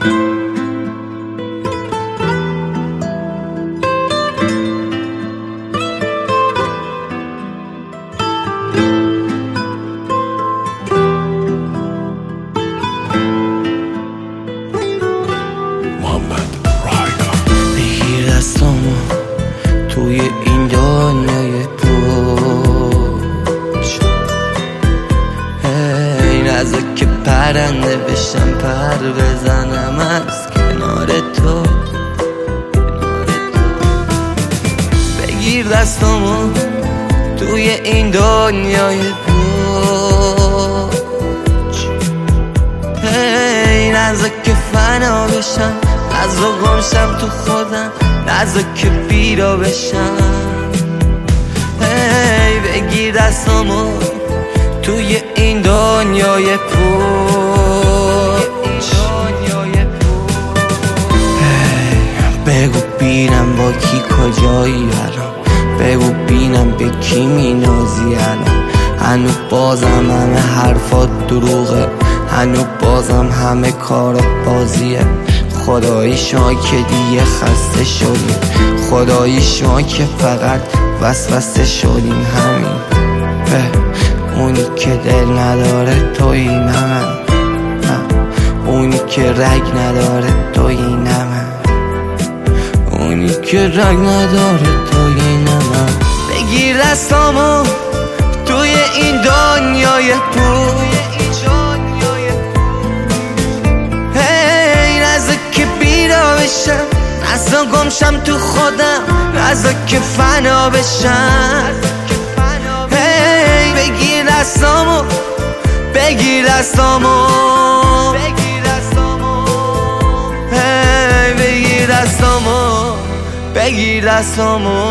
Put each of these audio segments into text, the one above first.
بگیر دستامو توی این دنیای پوچ، نزد که پرنده بشم پر بزنم از کنار تو. بگیر دستامو توی این دنیای پوچ، نزد که فنا بشم، نزد گمشم تو خودم، نزد که پیدا بشم. بگیر دستامو توی این دنیای پوچ، بگو بینم با کی کجایی الان، بگو بینم به کی مینازی الان. هنو بازم همه حرفات دروغه، هنو بازم همه کار بازیه. خدایی شما که دیگه خسته شدیم، خدایی شما که فقط وسوسه شدیم. همین به اونی که دل نداره تویی نه من، اونی که رگ نداره تویی نه من، اونی که رگ نداره تویی نه من. بگیر دستامو توی این دنیای پوچ، نزد گمشم تو خودم، نزد که فنا بشم. بگیر دستامو، بگیر دستامو، بگیر دستامو، بگیر دستامو.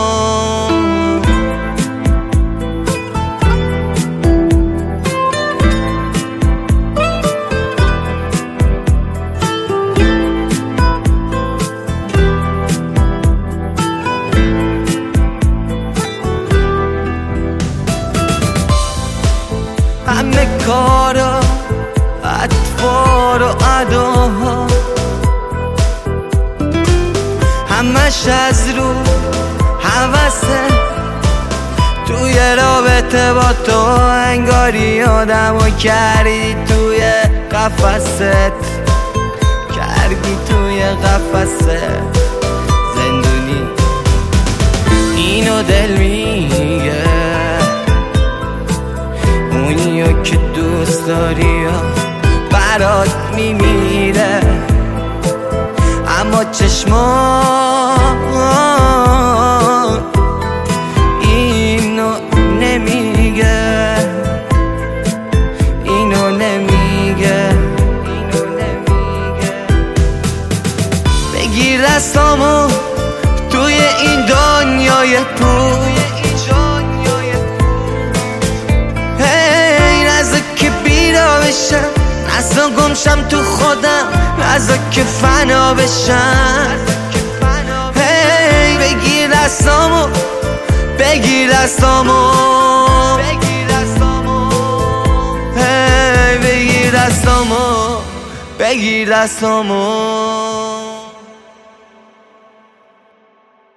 همه کارا، اطوار و اداها، همش از رو حوثه. توی رابطه با تو انگاری آدمو کردی توی قفست، کردی توی قفست زندونی. اینو دل میگه، اونیو که دوست داری برات میمیره، اما چشمان اینو نمیگه، اینو نمیگه، اینو نمیگه. بگیر دستامو توی این دنیای پوچ، نزد گمشم تو خودم، نزد که فنا بشم. بگیر دستامو، بگیر دستامو، بگیر دستامو، بگیر دستامو.